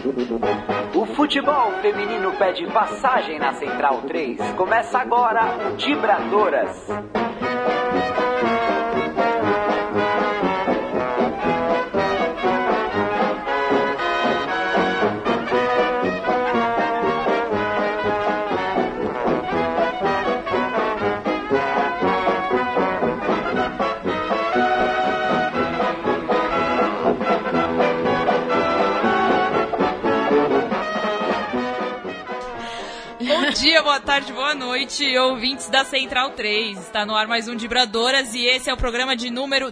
O futebol feminino pede passagem na Central 3. Começa agora o Dibradoras. Bom dia, boa tarde, boa noite, ouvintes da Central 3. Está no ar mais um Dibradoras e esse é o programa de número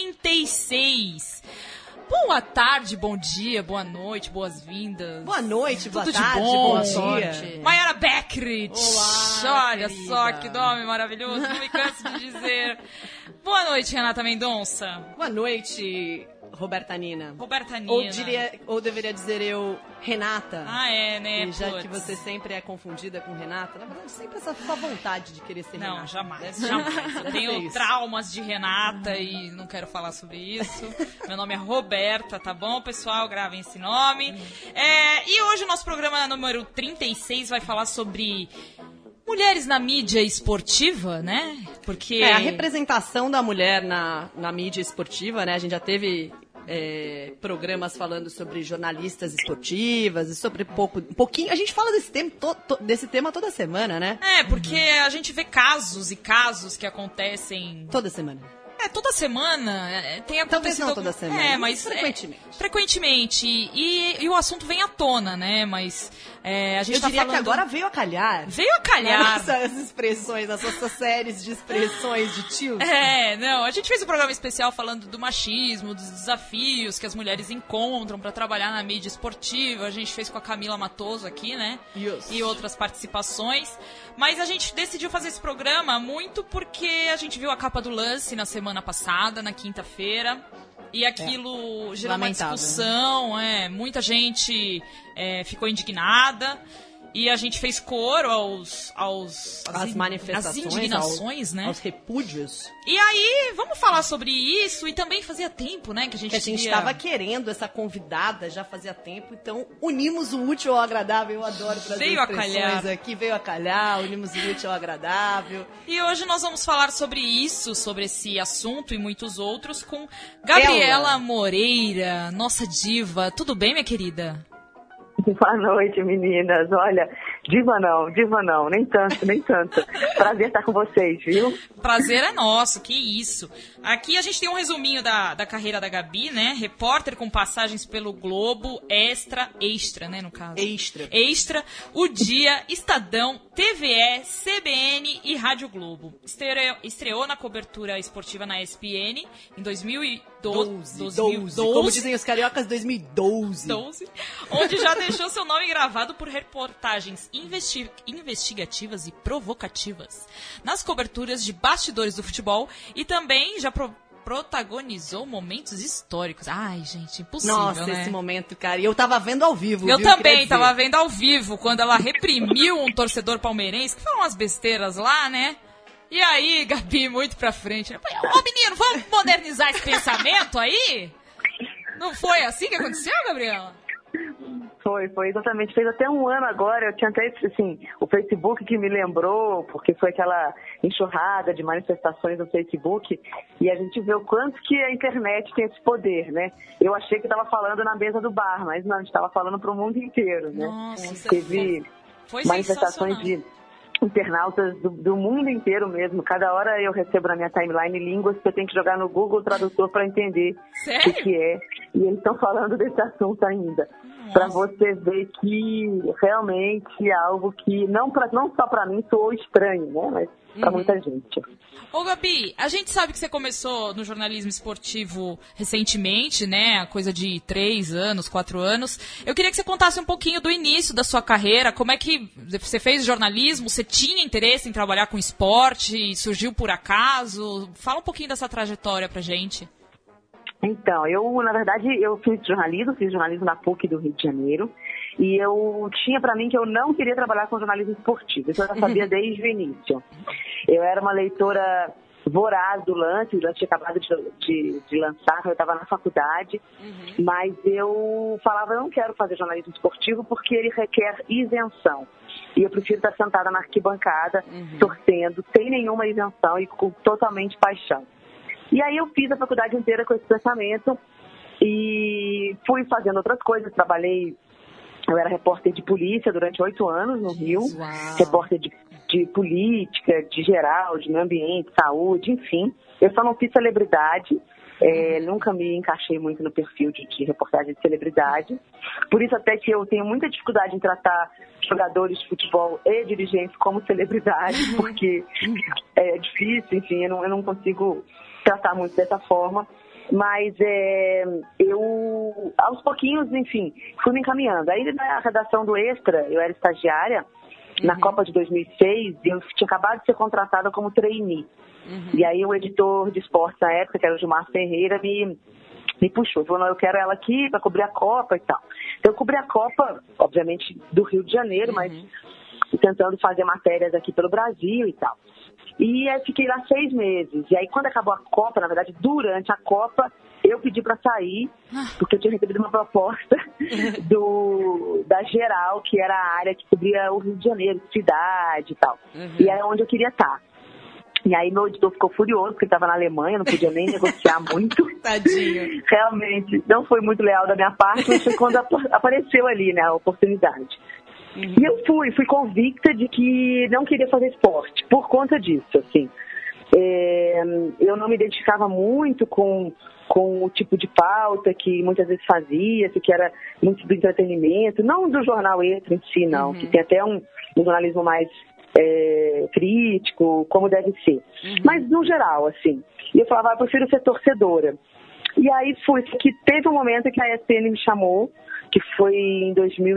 36. Boa tarde, bom dia, boa noite, boas-vindas. Boa noite, boa Tudo tarde, de bom. boa sorte. Maiara Beckrich. Olá, olha querida. só que nome maravilhoso, não me canso de dizer. Boa noite, Renata Mendonça. Boa noite, Roberta Nina. Roberta Nina. Ou deveria dizer eu, Renata. Ah, é, né? E já Puts. que você sempre é confundida com Renata, na verdade, sempre essa sua vontade de querer ser Renata. Não, jamais, Deve- jamais. Eu deve ser tenho isso. traumas de Renata e não quero falar sobre isso. Meu nome é Roberta, tá bom, pessoal? Gravem esse nome. E hoje o nosso programa número 36 vai falar sobre mulheres na mídia esportiva, né? Porque... A representação da mulher na mídia esportiva, né? A gente já teve programas falando sobre jornalistas esportivas e sobre um pouquinho. A gente fala desse tema toda semana, né? Porque a gente vê casos e casos que acontecem... Toda semana. Toda semana tem acontecido... Talvez não toda semana, mas frequentemente. Frequentemente. E o assunto vem à tona, né? Mas a gente Eu tá diria falando... que agora veio a calhar. Veio a calhar. Essas expressões, essas séries de expressões de tios. Não, a gente fez um programa especial falando do machismo, dos desafios que as mulheres encontram pra trabalhar na mídia esportiva. A gente fez com a Camila Matoso aqui, né? Yes. E outras participações. Mas a gente decidiu fazer esse programa muito porque a gente viu a capa do Lance na semana passada, na quinta-feira. E aquilo gerou uma Lamentável. discussão, muita gente ficou indignada. E a gente fez coro As manifestações, às indignações, né? aos repúdios. E aí, vamos falar sobre isso. E também fazia tempo, né, que a gente Que a gente queria- estava querendo essa convidada já fazia tempo, então unimos o útil ao agradável. Eu adoro trazer Veio a expressões calhar. aqui, veio a calhar, unimos o útil ao agradável. E hoje nós vamos falar sobre isso, sobre esse assunto e muitos outros com Gabriela Ela. Moreira, nossa diva. Tudo bem, minha querida? Boa noite, meninas. Olha, diva não, nem tanto. Prazer estar com vocês, viu? Prazer é nosso, que isso. Aqui a gente tem um resuminho da carreira da Gabi, né? Repórter com passagens pelo Globo, Extra, né, no caso. Extra, O Dia, Estadão, TVE, CBN e Rádio Globo. Estreou na cobertura esportiva na ESPN em 2012. Como dizem os cariocas, 2012. Onde já deixou seu nome gravado por reportagens investigativas e provocativas nas coberturas de bastidores do futebol e também já protagonizou momentos históricos. Ai, gente, impossível, Nossa, né? esse momento, cara. E eu tava vendo ao vivo, Eu viu? também Queria dizer. tava vendo ao vivo, quando ela reprimiu um torcedor palmeirense, que falou umas besteiras lá, né? E aí, Gabi, muito pra frente, né? Ô, menino, vamos modernizar esse pensamento aí? Não foi assim que aconteceu, Gabriela? Foi exatamente. Fez até um ano agora. Eu tinha até, assim, o Facebook que me lembrou, porque foi aquela enxurrada de manifestações no Facebook, e a gente vê o quanto que a internet tem esse poder, né? Eu achei que estava falando na mesa do bar, mas não, a gente estava falando para o mundo inteiro, né? Nossa, Teve foi manifestações sensacional. de internautas do mundo inteiro mesmo. Cada hora eu recebo na minha timeline línguas que eu tenho que jogar no Google Tradutor para entender Sério? o que é. E eles estão falando desse assunto ainda. Para você ver que realmente é algo que não só para mim soou estranho, né? Mas para muita gente. Ô, Gabi, a gente sabe que você começou no jornalismo esportivo recentemente, né? A coisa de 3 anos, 4 anos. Eu queria que você contasse um pouquinho do início da sua carreira. Como é que você fez jornalismo? Você tinha interesse em trabalhar com esporte? Surgiu por acaso? Fala um pouquinho dessa trajetória pra gente. Então, na verdade, eu fiz jornalismo na PUC do Rio de Janeiro, e eu tinha para mim que eu não queria trabalhar com jornalismo esportivo, isso eu já sabia desde o início. Eu era uma leitora voraz do lance. O lance tinha acabado de lançar, eu estava na faculdade, mas eu falava, eu não quero fazer jornalismo esportivo porque ele requer isenção. E eu prefiro estar sentada na arquibancada, torcendo, sem nenhuma isenção e com totalmente paixão. E aí eu fiz a faculdade inteira com esse pensamento e fui fazendo outras coisas. Eu era repórter de polícia durante 8 anos no Rio, repórter de política, de geral, de meio ambiente, saúde, enfim. Eu só não fiz celebridade, nunca me encaixei muito no perfil de reportagem de celebridade. Por isso até que eu tenho muita dificuldade em tratar jogadores de futebol e dirigentes como celebridade, porque é difícil, enfim, eu não consigo tratar muito dessa forma. Mas eu, aos pouquinhos, enfim, fui me encaminhando. Aí na redação do Extra, eu era estagiária, na Copa de 2006, eu tinha acabado de ser contratada como trainee. E aí o editor de esportes na época, que era o Gilmar Ferreira, me puxou. Falou, não, eu quero ela aqui para cobrir a Copa e tal. Então eu cobri a Copa, obviamente, do Rio de Janeiro, mas tentando fazer matérias aqui pelo Brasil e tal. E aí fiquei lá 6 meses. E aí quando acabou a Copa, na verdade, durante a Copa, eu pedi para sair, porque eu tinha recebido uma proposta da Geral, que era a área que cobria o Rio de Janeiro, cidade e tal. E era onde eu queria estar. E aí meu editor ficou furioso, porque ele estava na Alemanha, não podia nem negociar muito. Tadinho. Realmente, não foi muito leal da minha parte, mas foi quando apareceu ali, né, a oportunidade. E eu fui convicta de que não queria fazer esporte, por conta disso, assim. Eu não me identificava muito com o tipo de pauta que muitas vezes fazia, que era muito do entretenimento, não do jornal Extra em si, não, que tem até um jornalismo mais crítico, como deve ser. Mas no geral, assim. E eu falava, eu prefiro ser torcedora. E aí fui, que teve um momento que a ESPN me chamou, que foi em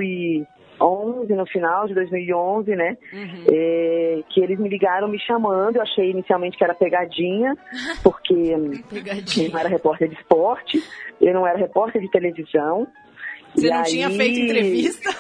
2011, no final de 2011, né? Que eles me ligaram me chamando. Eu achei inicialmente que era pegadinha, porque eu não era repórter de esporte, eu não era repórter de televisão. Você não tinha feito entrevista?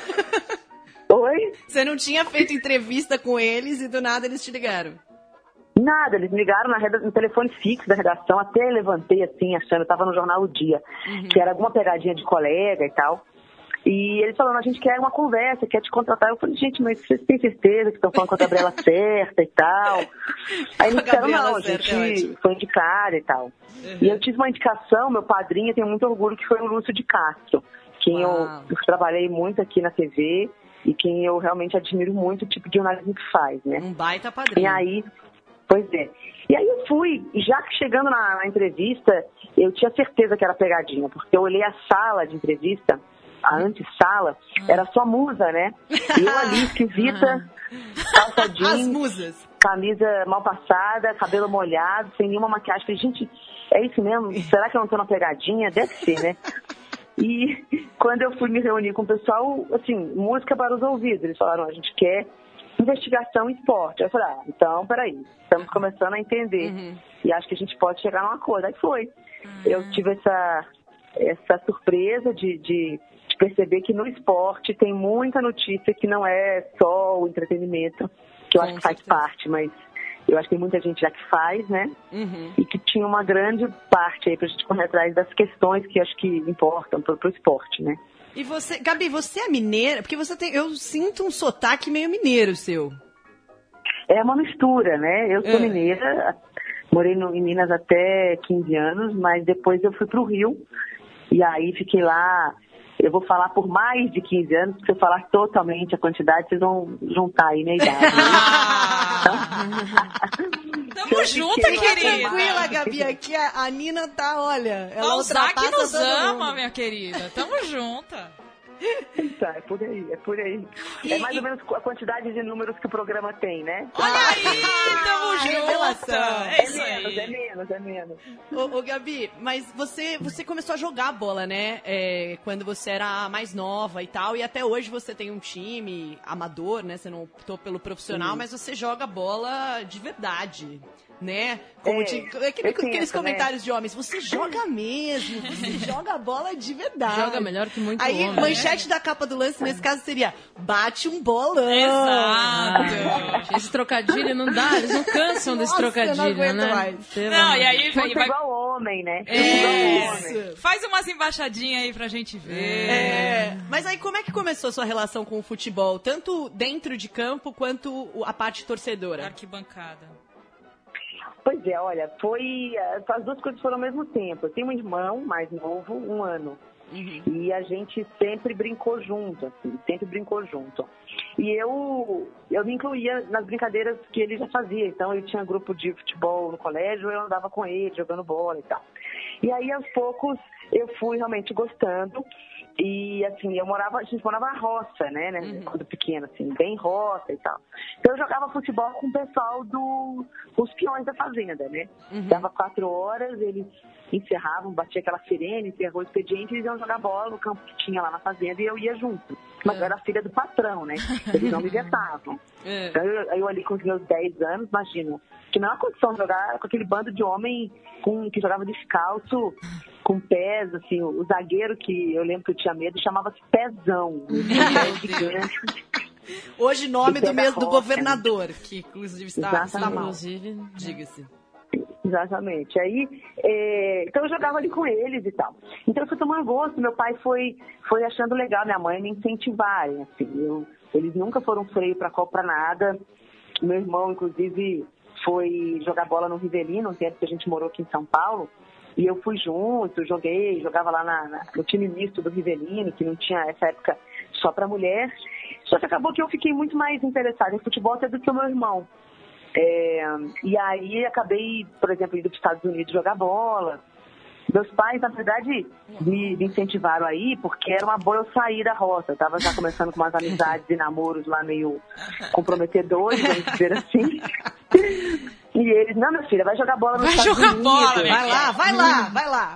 Oi? Você não tinha feito entrevista com eles e do nada eles te ligaram? Nada, eles me ligaram no telefone fixo da redação, até levantei assim, achando, eu tava no jornal O Dia, que era alguma pegadinha de colega e tal. E eles falaram, a gente quer uma conversa, quer te contratar. Eu falei, gente, mas vocês têm certeza que estão falando com a Gabriela certa e tal? Aí eles disseram, não, a gente foi indicada e tal. E eu tive uma indicação, meu padrinho, eu tenho muito orgulho, que foi o Lúcio de Castro, quem eu trabalhei muito aqui na TV e quem eu realmente admiro muito o tipo de jornalismo que faz, né? Um baita padrinho. E aí, pois é. E aí eu fui, já chegando na entrevista, eu tinha certeza que era pegadinha, porque eu olhei a sala de entrevista, a antessala, era só musa, né? E eu ali, esquisita, calça jeans, as musas, camisa mal passada, cabelo molhado, sem nenhuma maquiagem. Falei, gente, é isso mesmo? Será que eu não tô na pegadinha? Deve ser, né? E quando eu fui me reunir com o pessoal, assim, música para os ouvidos. Eles falaram, a gente quer investigação em esporte. Eu falei, então, peraí, estamos começando a entender. E acho que a gente pode chegar num acordo. Aí foi. Eu tive essa surpresa de perceber que no esporte tem muita notícia que não é só o entretenimento, que eu acho que faz parte, mas eu acho que tem muita gente já que faz, né? E que tinha uma grande parte aí pra gente correr atrás das questões que acho que importam pro esporte, né? E você, Gabi, você é mineira? Porque eu sinto um sotaque meio mineiro seu. É uma mistura, né? Eu sou mineira, morei em Minas até 15 anos, mas depois eu fui pro Rio, e aí fiquei lá. Eu vou falar por mais de 15 anos, porque se eu falar totalmente a quantidade, vocês vão juntar aí minha idade. Tamo junto, querida. Tranquila, Gabi, aqui a Nina tá, olha, ela Balzac nos ama, mundo. minha querida. Tamo junta. Tá, é por aí, é por aí. É mais ou menos a quantidade de números que o programa tem, né? Olha aí, tamo junto. É isso aí. É menos. Ô, Gabi, mas você começou a jogar bola, né? Quando você era mais nova e tal, e até hoje você tem um time amador, né? Você não optou pelo profissional, mas você joga bola de verdade. né? Como aqueles comentários de homens, você joga mesmo, você joga a bola de verdade. Joga melhor que muito Aí, homem. manchete da capa do lance, nesse caso, seria bate um bolão. Exato. Esse trocadilho não dá, eles não cansam desse trocadilho, eu não aguento né? mais. Não, e aí Fosse vai... igual homem, né? Isso. Faz umas embaixadinhas aí pra gente ver. Mas aí, como é que começou a sua relação com o futebol? Tanto dentro de campo, quanto a parte torcedora? Arquibancada. Pois é, olha, as duas coisas foram ao mesmo tempo. Eu tenho um irmão mais novo, 1 ano. E a gente sempre brincou junto, assim, sempre brincou junto. E eu me incluía nas brincadeiras que ele já fazia. Então, ele tinha grupo de futebol no colégio, eu andava com ele, jogando bola e tal. E aí, aos poucos, eu fui realmente gostando. E, assim, a gente morava na roça, né, quando pequena, assim, bem roça e tal. Então, eu jogava futebol com o pessoal os peões da fazenda, né? Dava 4 horas, eles encerravam, batia aquela sirene, encerrou o expediente, e eles iam jogar bola no campo que tinha lá na fazenda, e eu ia junto. Mas eu era filha do patrão, né? Eles não me vetavam. Então, eu ali com os meus 10 anos, imagina, que não é uma condição de jogar com aquele bando de homem que jogava descalço, com pés, assim, o zagueiro que eu lembro que eu tinha medo chamava-se Pezão. Gigante. Hoje, nome do governador, que inclusive está mal. Inclusive, diga-se. Exatamente. Aí, então eu jogava ali com eles e tal. Então eu fui tomando gosto, meu pai foi achando legal, minha mãe me incentivarem, assim. Eles nunca foram freio pra nada. Meu irmão, inclusive, foi jogar bola no Rivelino, um tempo que a gente morou aqui em São Paulo. E eu fui junto, jogava lá no time misto do Rivelino, que não tinha, essa época, só pra mulher. Só que acabou que eu fiquei muito mais interessada em futebol até do que o meu irmão. E aí acabei, por exemplo, indo para os Estados Unidos jogar bola. Meus pais, na verdade, me incentivaram aí, porque era uma boa eu sair da roça. Eu estava já começando com umas amizades e namoros lá meio comprometedores, vamos dizer assim. E eles, não, minha filha, vai jogar bola nos Estados Unidos. Vai lá.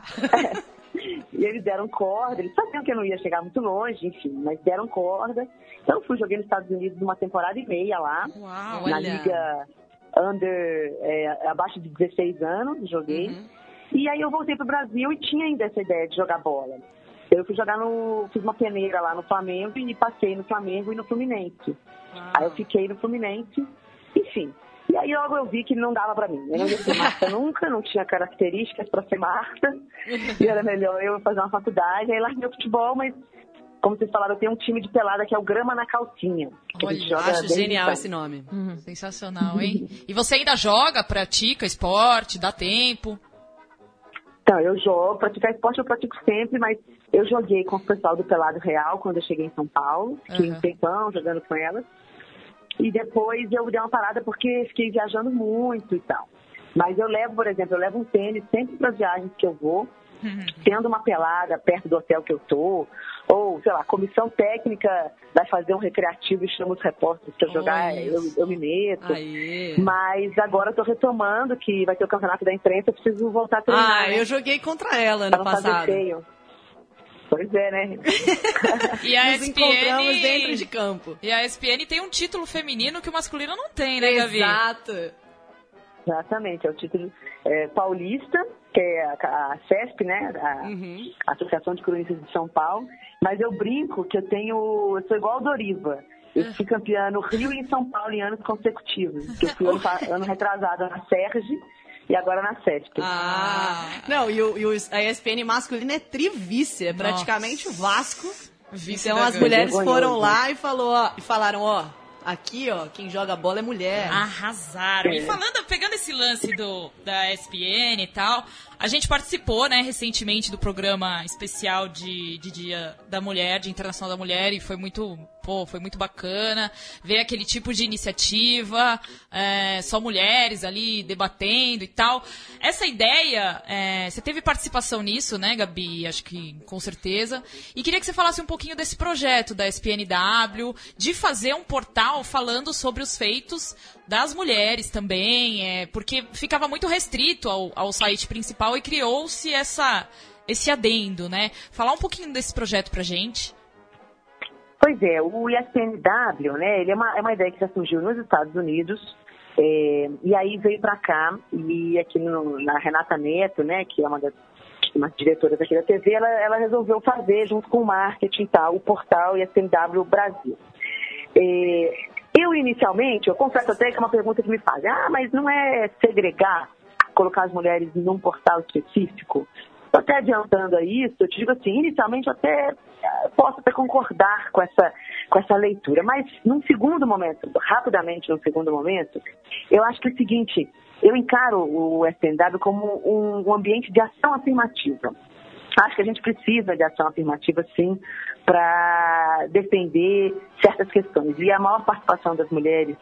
E eles deram corda, eles sabiam que eu não ia chegar muito longe, enfim, mas deram corda. Então eu joguei nos Estados Unidos uma temporada e meia lá. Uau, na liga abaixo de 16 anos, joguei. E aí eu voltei pro Brasil e tinha ainda essa ideia de jogar bola. Eu fiz uma peneira lá no Flamengo e passei no Flamengo e no Fluminense. Aí eu fiquei no Fluminense, enfim. E aí logo eu vi que não dava pra mim. Eu não ia ser Marta nunca, não tinha características pra ser Marta. E era melhor eu fazer uma faculdade. Aí larguei o futebol, mas, como vocês falaram, eu tenho um time de pelada que é o Grama na Calcinha. Olha, acho genial esse nome. Sensacional, hein? E você ainda joga, pratica esporte, dá tempo? Então, eu jogo, praticar esporte eu pratico sempre, mas eu joguei com o pessoal do Pelado Real quando eu cheguei em São Paulo. Fiquei um tempão jogando com elas. E depois eu dei uma parada porque fiquei viajando muito e tal. Mas eu levo, por exemplo, um tênis sempre para as viagens que eu vou, tendo uma pelada perto do hotel que eu tô, ou, sei lá, a comissão técnica vai fazer um recreativo e chama os repórteres para jogar, eu me meto. Aê. Mas agora eu tô retomando que vai ter o campeonato da imprensa, eu preciso voltar a treinar. Eu joguei contra ela ano passado. Pois é, né? E a Nos encontramos dentro de campo. E a ESPN tem um título feminino que o masculino não tem, né, Gabi? Exato. Exatamente, é o título paulista, que é a CESP, né? A Associação de Cronistas de São Paulo. Mas eu brinco que eu sou igual ao Doriva. Eu fui campeã no Rio e em São Paulo em anos consecutivos. Que eu fui ano retrasado na Serge e agora na CESP. Não, a ESPN masculina é trivice, é praticamente o Vasco. Então as mulheres foram lá e falaram, aqui, quem joga bola é mulher. Arrasaram. E pegando esse lance da ESPN e tal, a gente participou, né, recentemente do programa especial de Dia da Mulher, Dia Internacional da Mulher, e foi muito bacana ver aquele tipo de iniciativa, só mulheres ali debatendo e tal. Essa ideia, você teve participação nisso, né, Gabi? Acho que com certeza. E queria que você falasse um pouquinho desse projeto da SPNW, de fazer um portal falando sobre os feitos das mulheres também, porque ficava muito restrito ao site principal e criou-se esse adendo, né? Falar um pouquinho desse projeto pra gente. Pois é, o ESPNW, né, ele é uma ideia que já surgiu nos Estados Unidos, E aí veio para cá, e aqui na Renata Neto, né, que é uma diretoras aqui da TV, ela resolveu fazer, junto com o marketing e tal, o portal ESPNW Brasil. Eu, inicialmente, eu confesso até que é uma pergunta que me fazem, mas não é segregar, colocar as mulheres num portal específico? Estou até adiantando a isso, eu te digo assim, inicialmente eu até posso até concordar com essa leitura, mas num segundo momento, rapidamente num segundo momento, eu acho que é o seguinte, eu encaro o ESPNW como um ambiente de ação afirmativa. Acho que a gente precisa de ação afirmativa, sim, para defender certas questões. E a maior participação das mulheres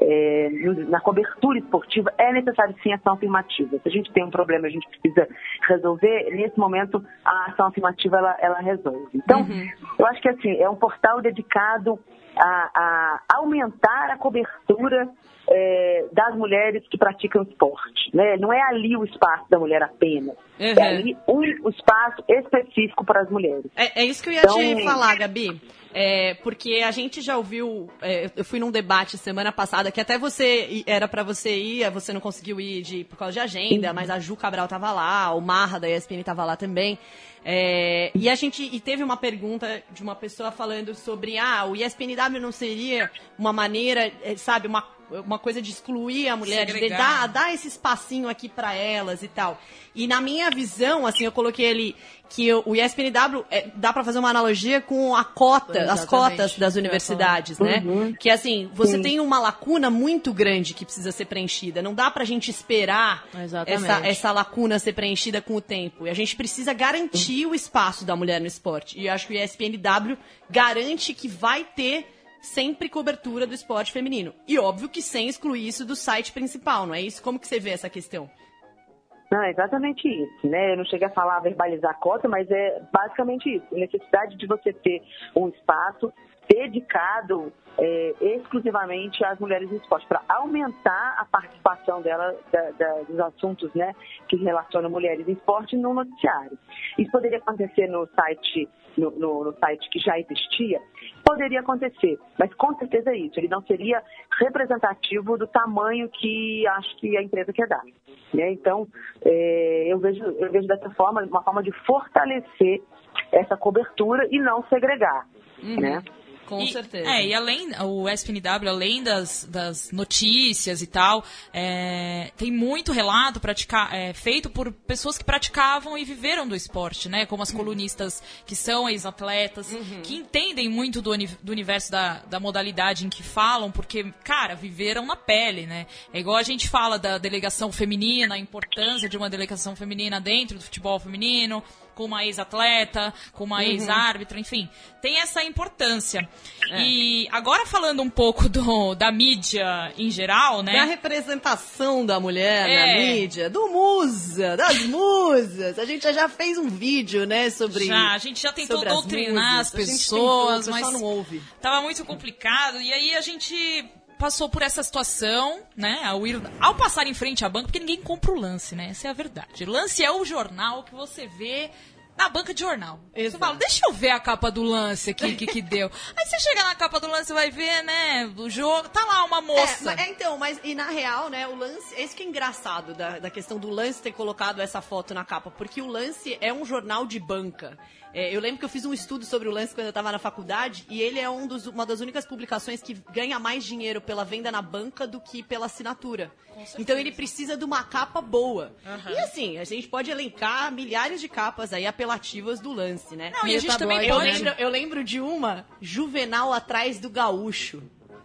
na cobertura esportiva é necessário, sim, ação afirmativa. Se a gente tem um problema, a gente precisa resolver, nesse momento a ação afirmativa ela resolve. Então, eu acho que assim, é um portal dedicado a aumentar a cobertura das mulheres que praticam esporte, né? Não é ali o espaço da mulher apenas, é ali um espaço específico para as mulheres. É isso que eu ia te falar, Gabi, porque a gente já ouviu, eu fui num debate semana passada, que até era para você ir, você não conseguiu ir por causa de agenda, mas a Ju Cabral tava lá, o Marra da ESPN tava lá também, e teve uma pergunta de uma pessoa falando sobre, o ESPNW não seria uma maneira, sabe, uma coisa de excluir a mulher, de dar esse espacinho aqui para elas e tal. E na minha visão, assim, eu coloquei ali que o ESPNW dá para fazer uma analogia com as cotas das universidades, né? Que assim, você tem uma lacuna muito grande que precisa ser preenchida. Não dá pra gente esperar essa lacuna ser preenchida com o tempo. E a gente precisa garantir o espaço da mulher no esporte. E eu acho que o ESPNW garante que vai ter sempre cobertura do esporte feminino. E óbvio que sem excluir isso do site principal, não é isso? Como que você vê essa questão? Não, é exatamente isso, né? Eu não cheguei a verbalizar a cota, mas é basicamente isso. A necessidade de você ter um espaço dedicado exclusivamente às mulheres no esporte, para aumentar a participação dela dos assuntos, né, que relacionam mulheres em esporte no noticiário. Isso poderia acontecer no site, no site que já existia? Poderia acontecer, mas com certeza é isso. Ele não seria representativo do tamanho que acho que a empresa quer dar, né? Então, eu vejo dessa forma, uma forma de fortalecer essa cobertura e não segregar, né? Com certeza. E além, o ESPNW, além das notícias e tal, tem muito relato feito por pessoas que praticavam e viveram do esporte, né? Como as colunistas que são ex-atletas, que entendem muito do universo da modalidade em que falam, porque, cara, viveram na pele, né? É igual a gente fala da delegação feminina, a importância de uma delegação feminina dentro do futebol feminino, com uma ex-atleta, com uma ex-árbitra, enfim, tem essa importância. E agora falando um pouco da mídia em geral, né? Da representação da mulher na mídia, das musas. A gente já fez um vídeo, né, sobre... a gente já tentou doutrinar as pessoas, mas não ouve. Tava muito complicado, e aí a gente passou por essa situação, né, ao passar em frente à banca, porque ninguém compra o Lance, né, essa é a verdade. Lance é o jornal que você vê na banca de jornal. Exato. Você fala, deixa eu ver a capa do Lance aqui, que deu. Aí você chega na capa do Lance, vai ver, né, do jogo, tá lá uma moça. E na real, né, o Lance, esse que é engraçado da questão do Lance ter colocado essa foto na capa, porque o Lance é um jornal de banca. Eu lembro que eu fiz um estudo sobre o Lance quando eu estava na faculdade, e ele é uma das únicas publicações que ganha mais dinheiro pela venda na banca do que pela assinatura. Então ele precisa de uma capa boa. E assim, a gente pode elencar milhares de capas aí apelativas do Lance, né? Não, e a gente também eu lembro de uma Juvenal atrás do Gaúcho.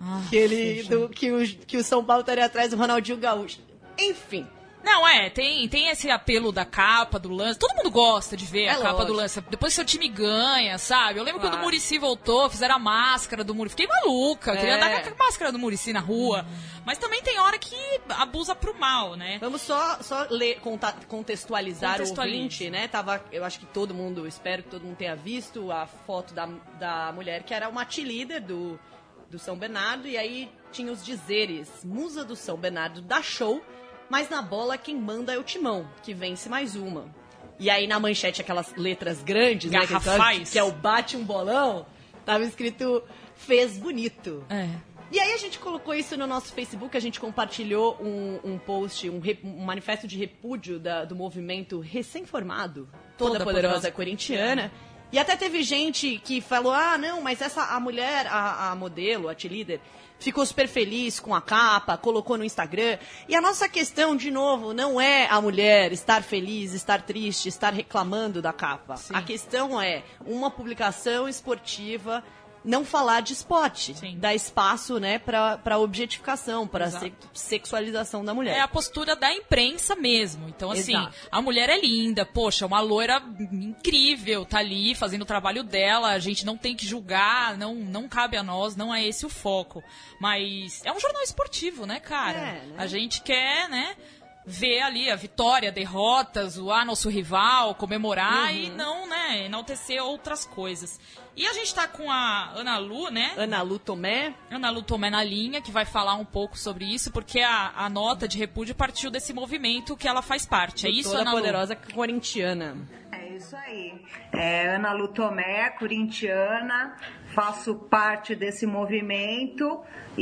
Que o São Paulo estaria atrás do Ronaldinho Gaúcho. Enfim. Não, tem esse apelo da capa do Lance. Todo mundo gosta de ver a capa do Lance. Depois seu time ganha, sabe? Eu lembro quando o Muricy voltou, fizeram a máscara do Muricy. Fiquei maluca, queria andar com a máscara do Muricy na rua. Mas também tem hora que abusa pro mal, né? Vamos só contextualizar o ouvinte, né? Eu acho que espero que todo mundo tenha visto a foto da mulher que era uma cheerleader do São Bernardo. E aí tinha os dizeres: Musa do São Bernardo dá show, mas na bola quem manda é o Timão, que vence mais uma. E aí na manchete, aquelas letras grandes, garrafais, né, que é o bate um bolão, tava escrito fez bonito. E aí a gente colocou isso no nosso Facebook, a gente compartilhou um post, um manifesto de repúdio do movimento recém-formado, Toda Poderosa Corintiana. E até teve gente que falou, não, mas a mulher, a modelo, a cheerleader, ficou super feliz com a capa, colocou no Instagram. E a nossa questão, de novo, não é a mulher estar feliz, estar triste, estar reclamando da capa. Sim. A questão é uma publicação esportiva não falar de esporte, dar espaço, né, para objetificação, para sexualização da mulher. É a postura da imprensa mesmo. Então, assim, a mulher é linda, poxa, uma loira incrível, tá ali fazendo o trabalho dela, a gente não tem que julgar, não cabe a nós, não é esse o foco. Mas é um jornal esportivo, né, cara? Né? A gente quer, né, ver ali a vitória, derrotas, zoar nosso rival, comemorar e não, né, enaltecer outras coisas. E a gente tá com a Ana Lu, né? Ana Lu Tomé na linha, que vai falar um pouco sobre isso, porque a nota de repúdio partiu desse movimento que ela faz parte. É isso, Ana Lu? Toda Poderosa Corintiana. É isso aí. Ana Lu Tomé, corintiana, faço parte desse movimento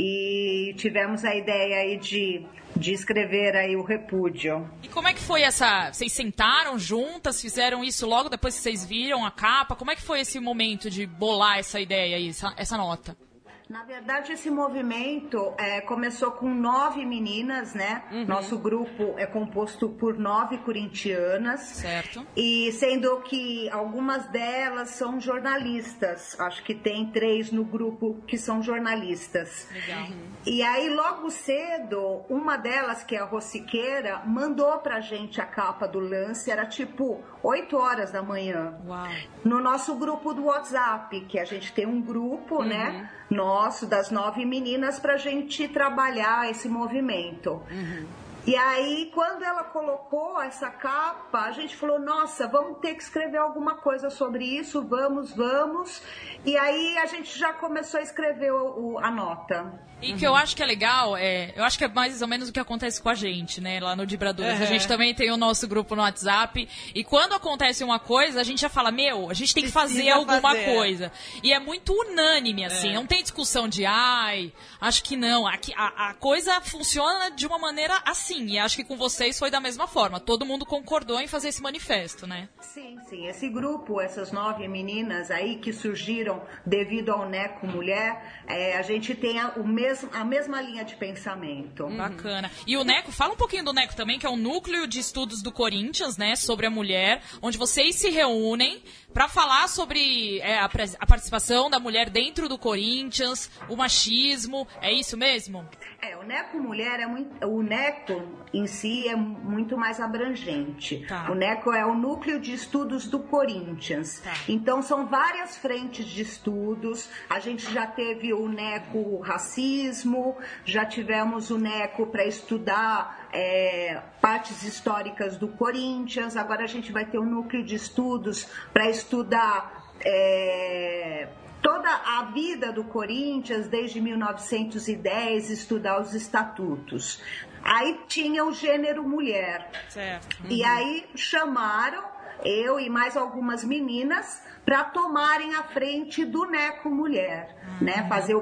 e tivemos a ideia aí de escrever aí o repúdio. E como é que foi vocês sentaram juntas, fizeram isso logo depois que vocês viram a capa? Como é que foi esse momento de bolar essa ideia aí, essa nota? Na verdade, esse movimento começou com 9 meninas, né? Nosso grupo é composto por 9 corintianas. Certo. E sendo que algumas delas são jornalistas. Acho que tem 3 no grupo que são jornalistas. Legal. E aí, logo cedo, uma delas, que é a Rossiqueira, mandou pra gente a capa do lance. Era tipo 8 horas da manhã. Uau. No nosso grupo do WhatsApp, que a gente tem um grupo, né? Nosso, das 9 meninas, pra gente trabalhar esse movimento. E aí, quando ela colocou essa capa, a gente falou, nossa, vamos ter que escrever alguma coisa sobre isso, vamos. E aí a gente já começou a escrever a nota. E que eu acho que é legal, eu acho que é mais ou menos o que acontece com a gente, né? Lá no Dibraduras. A gente também tem o nosso grupo no WhatsApp. E quando acontece uma coisa, a gente já fala, a gente tem que fazer alguma coisa. E é muito unânime, assim. Não tem discussão de, acho que não. A coisa funciona de uma maneira assim. E acho que com vocês foi da mesma forma. Todo mundo concordou em fazer esse manifesto, né? Sim. Esse grupo, essas 9 meninas aí que surgiram devido ao Neco Mulher, a gente tem a mesma linha de pensamento. Bacana. E o Neco, fala um pouquinho do Neco também, que é o Núcleo de Estudos do Corinthians, né, sobre a mulher, onde vocês se reúnem para falar sobre a participação da mulher dentro do Corinthians, o machismo, é isso mesmo? O Neco Mulher o Neco em si é muito mais abrangente. Tá. O Neco é o Núcleo de Estudos do Corinthians. Tá. Então são várias frentes de estudos. A gente já teve o Neco Racismo, já tivemos o Neco para estudar partes históricas do Corinthians. Agora a gente vai ter um núcleo de estudos para estudar toda a vida do Corinthians desde 1910, estudar os estatutos. Aí tinha o gênero mulher. Certo. E aí chamaram eu e mais algumas meninas para tomarem a frente do Neco Mulher, né? Fazer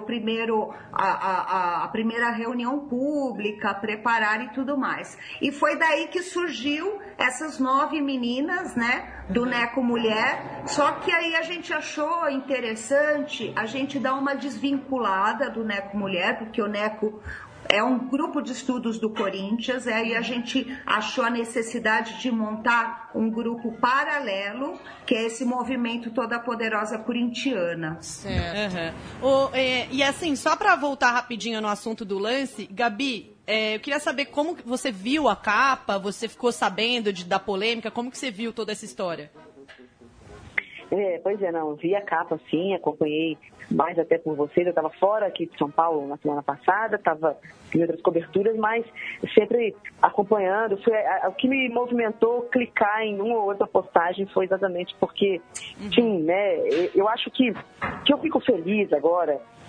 a primeira reunião pública, preparar e tudo mais. E foi daí que surgiu essas 9 meninas, né? Do Neco Mulher. Só que aí a gente achou interessante a gente dar uma desvinculada do Neco Mulher, porque o Neco é um grupo de estudos do Corinthians, e a gente achou a necessidade de montar um grupo paralelo, que é esse movimento Toda Poderosa Corintiana. Certo. E assim, só para voltar rapidinho no assunto do lance, Gabi, eu queria saber como você viu a capa, você ficou sabendo da polêmica, como que você viu toda essa história? Pois é, não, vi a capa sim, acompanhei mais até por vocês. Eu estava fora aqui de São Paulo na semana passada, estava em outras coberturas, mas sempre acompanhando. O que me movimentou clicar em uma ou outra postagem foi exatamente porque, sim, né, eu acho que eu fico feliz agora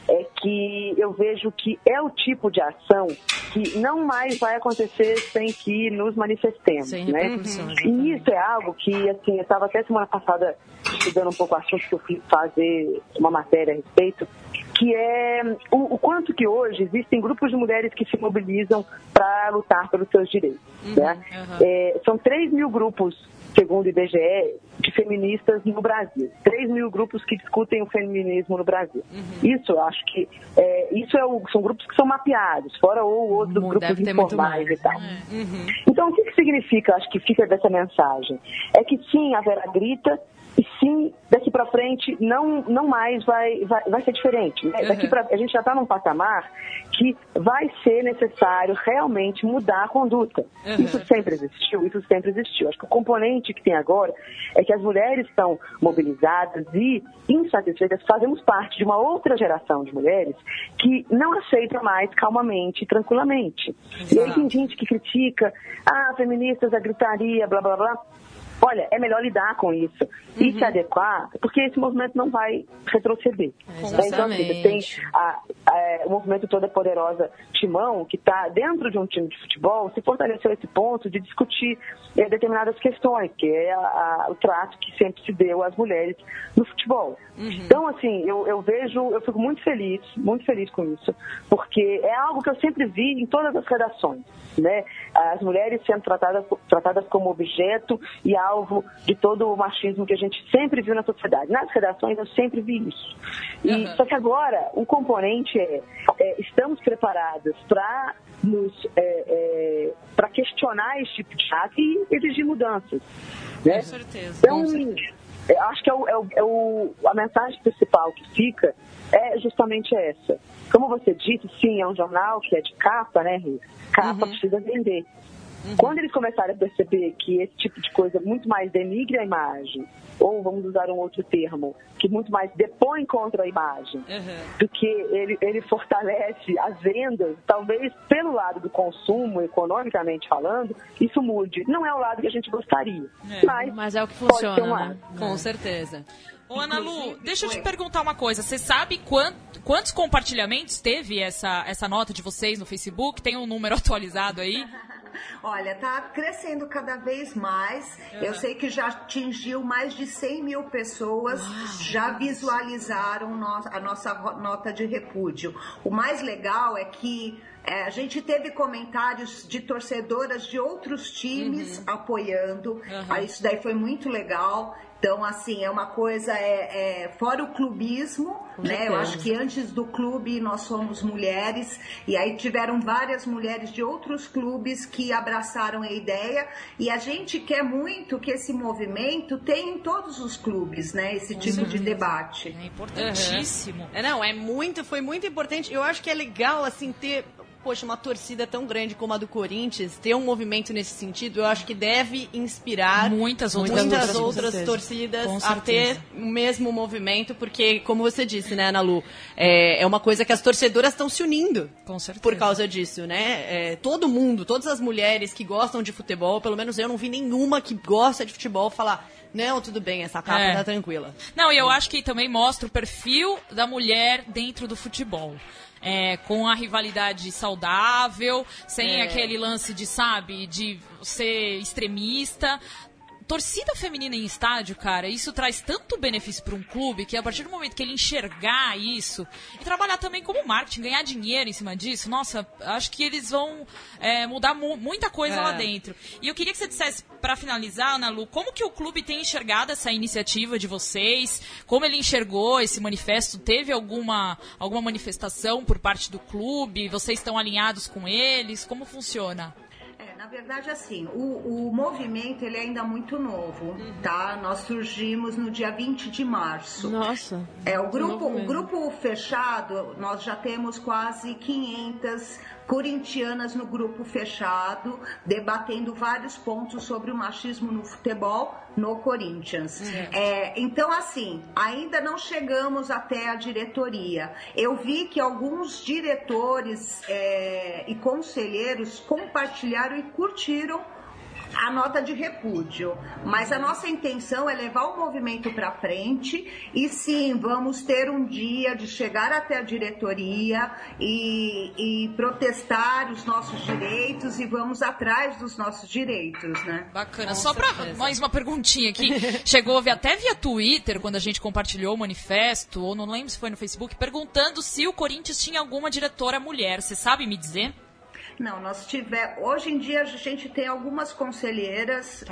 é que eu vejo que é o tipo de ação que não mais vai acontecer sem que nos manifestemos, sem né? E isso é algo que, assim, eu estava até semana passada estudando um pouco o assunto, que eu fui fazer uma matéria a respeito, que é o quanto que hoje existem grupos de mulheres que se mobilizam para lutar pelos seus direitos. Né? São 3 mil grupos, segundo o IBGE, de feministas no Brasil. 3 mil grupos que discutem o feminismo no Brasil. Isso, eu acho que são grupos que são mapeados, fora ou outros grupos informais e tal. Então, o que significa, acho que fica dessa mensagem? É que sim, haverá grita, e sim, daqui para frente não mais vai ser diferente. Né? A gente já está num patamar que vai ser necessário realmente mudar a conduta. Isso sempre existiu. Acho que o componente que tem agora é que as mulheres estão mobilizadas e insatisfeitas. Fazemos parte de uma outra geração de mulheres que não aceita mais calmamente e tranquilamente. E aí tem gente que critica, feministas, a gritaria, blá, blá, blá. Olha, é melhor lidar com isso e se adequar, porque esse movimento não vai retroceder. Então, assim, você tem o movimento Toda Poderosa Timão, que está dentro de um time de futebol, se fortaleceu esse ponto de discutir determinadas questões, que é o trato que sempre se deu às mulheres no futebol. Então, assim, eu fico muito feliz com isso, porque é algo que eu sempre vi em todas as redações, né? As mulheres sendo tratadas como objeto e alvo de todo o machismo que a gente sempre viu na sociedade. Nas redações eu sempre vi isso. Só que agora o componente estamos preparadas para para questionar esse tipo de ato e exigir mudanças. Né? Com certeza. Então, eu acho que a mensagem principal que fica é justamente essa. Como você disse, sim, é um jornal que é de capa, né, Rê? Capa precisa vender. Quando eles começarem a perceber que esse tipo de coisa muito mais denigre a imagem, ou vamos usar um outro termo, que muito mais depõe contra a imagem, do que ele fortalece as vendas, talvez pelo lado do consumo, economicamente falando, isso mude. Não é o lado que a gente gostaria, mas é o que funciona, né? Com certeza. Ô, Ana Lu, deixa eu te perguntar uma coisa. Você sabe quantos compartilhamentos teve essa nota de vocês no Facebook? Tem um número atualizado aí? Olha, tá crescendo cada vez mais. Eu sei que já atingiu mais de 100 mil pessoas, já visualizaram a nossa nota de repúdio. O mais legal é que a gente teve comentários de torcedoras de outros times apoiando. Isso daí foi muito legal. Então, assim, é uma coisa, fora o clubismo, né? Eu acho que antes do clube nós somos mulheres, e aí tiveram várias mulheres de outros clubes que abraçaram a ideia, e a gente quer muito que esse movimento tenha em todos os clubes, né? Esse tipo de debate. É importantíssimo. Foi muito importante. Eu acho que é legal, assim, ter... Poxa, uma torcida tão grande como a do Corinthians, ter um movimento nesse sentido, eu acho que deve inspirar muitas outras torcidas a ter o mesmo movimento, porque, como você disse, né, Ana Lu, é uma coisa que as torcedoras estão se unindo por causa disso, né? Todo mundo, todas as mulheres que gostam de futebol, pelo menos eu não vi nenhuma que gosta de futebol falar... Não, tudo bem, essa capa tá tranquila. Não, e eu acho que também mostra o perfil da mulher dentro do futebol. Com a rivalidade saudável, sem aquele lance de ser extremista. Torcida feminina em estádio, cara, isso traz tanto benefício para um clube que a partir do momento que ele enxergar isso e trabalhar também como marketing, ganhar dinheiro em cima disso, nossa, acho que eles vão mudar muita coisa lá dentro. E eu queria que você dissesse, para finalizar, Ana Lu, como que o clube tem enxergado essa iniciativa de vocês? Como ele enxergou esse manifesto? Teve alguma manifestação por parte do clube? Vocês estão alinhados com eles? Como funciona? Na verdade, assim, o movimento ele é ainda muito novo, tá? Nós surgimos no dia 20 de março. Nossa. O grupo fechado, nós já temos quase 500 corintianas no grupo fechado, debatendo vários pontos sobre o machismo no futebol no Corinthians. Então, assim, ainda não chegamos até a diretoria. Eu vi que alguns diretores e conselheiros compartilharam e curtiram a nota de repúdio. Mas a nossa intenção é levar o movimento para frente e sim, vamos ter um dia de chegar até a diretoria e protestar os nossos direitos e vamos atrás dos nossos direitos, né? Bacana. Só para mais uma perguntinha aqui. Chegou até via Twitter, quando a gente compartilhou o manifesto, ou não lembro se foi no Facebook, perguntando se o Corinthians tinha alguma diretora mulher. Você sabe me dizer? Não, hoje em dia a gente tem algumas conselheiras,